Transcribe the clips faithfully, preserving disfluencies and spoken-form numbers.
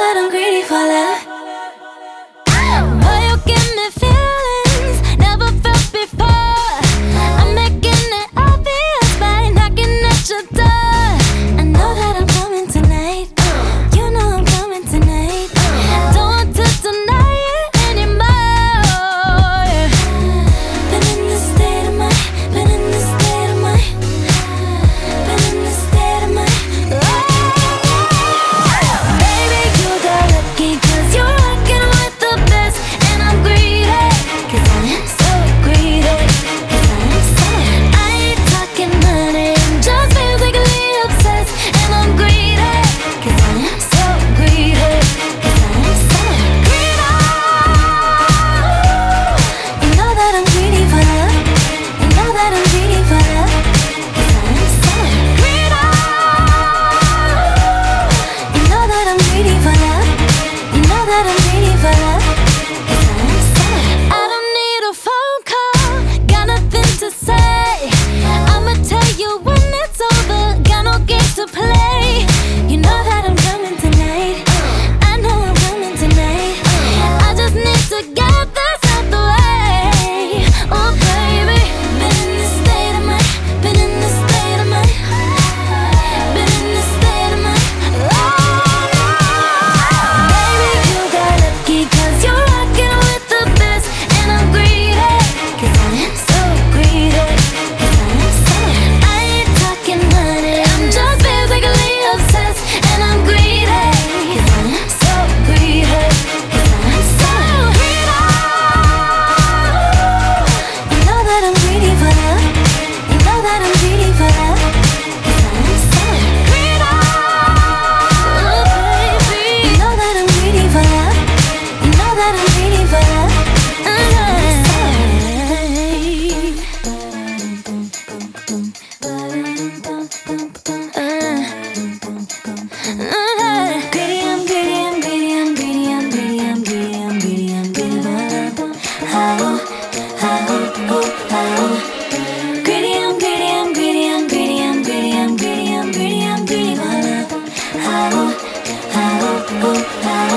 that I'm greedy for love. Boy, you give me feelings never felt before. I'm making it obvious by knocking at your door. I know that I'm coming tonight. You know I'm coming tonight. Don't want to deny it anymore. Been in this state of mind. Been in this state of mind. Been in this state of mind. Baby, you got lucky 'cause you're rocking with the best. And I'm greedy 'cause I am so greedy. 'Cause I am so. I ain't talking money, I'm just physically obsessed. And I'm greedy 'cause I am so greedy. 'Cause I am so greedy. You know that I'm greedy for love. You know that I'm greedy for love. 'Cause I am so greedy. You know that I'm greedy for love. You know that I'm greedy for love. 'Cause I am so. I don't need a phone call, got nothing to say. I'ma tell you when it's over, got no games to play. You know that I'm coming tonight. I know I'm coming tonight. I just need to get this out the way. Oh baby, been in this state of mind. Been in this state of mind. Been in this state of mind. Oh, baby, you got lucky 'cause you're rocking with the best. And I'm greedy 'cause I am so greedy. 'Cause I am so. I ain't talking money, I'm just physically obsessed. And I'm greedy 'cause I am so greedy. 'Cause I am so greedy. You know that I'm greedy for love. You know that I'm greedy for love. 'Cause I am so greedy. Oh baby, you know that I'm greedy for love. You know that I'm greedy for love. Greedy, I'm greedy, I'm greedy, I'm greedy, I'm greedy, I'm greedy, I'm greedy, I'm greedy for love. How, how, oh, how. Greedy, I'm greedy, I'm greedy, I'm greedy, I'm greedy, I'm greedy, I'm greedy, I'm greedy for love. How, how, oh, how.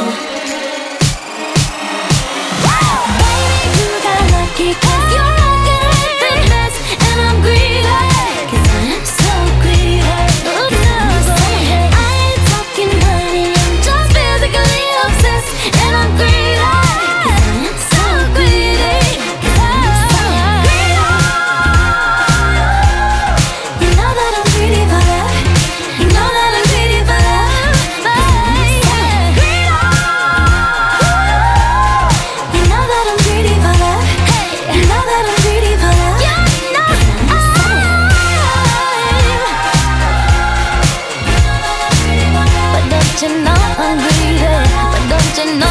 Baby, you got lucky 'cause you're rocking with the best. And I'm greedy 'cause I am so greedy. 'Cause I'm so. I ain't talking money, I'm just physically obsessed. And I'm greedy 'cause I am so greedy. 'Cause I'm so greedy. You know that I'm greedy for love. You know that I'm greedy for love. Yeah. Greedy. You know that I'm greedy for love. You know that I'm greedy for love. You know I am. But don't you know I'm greedy? But don't you know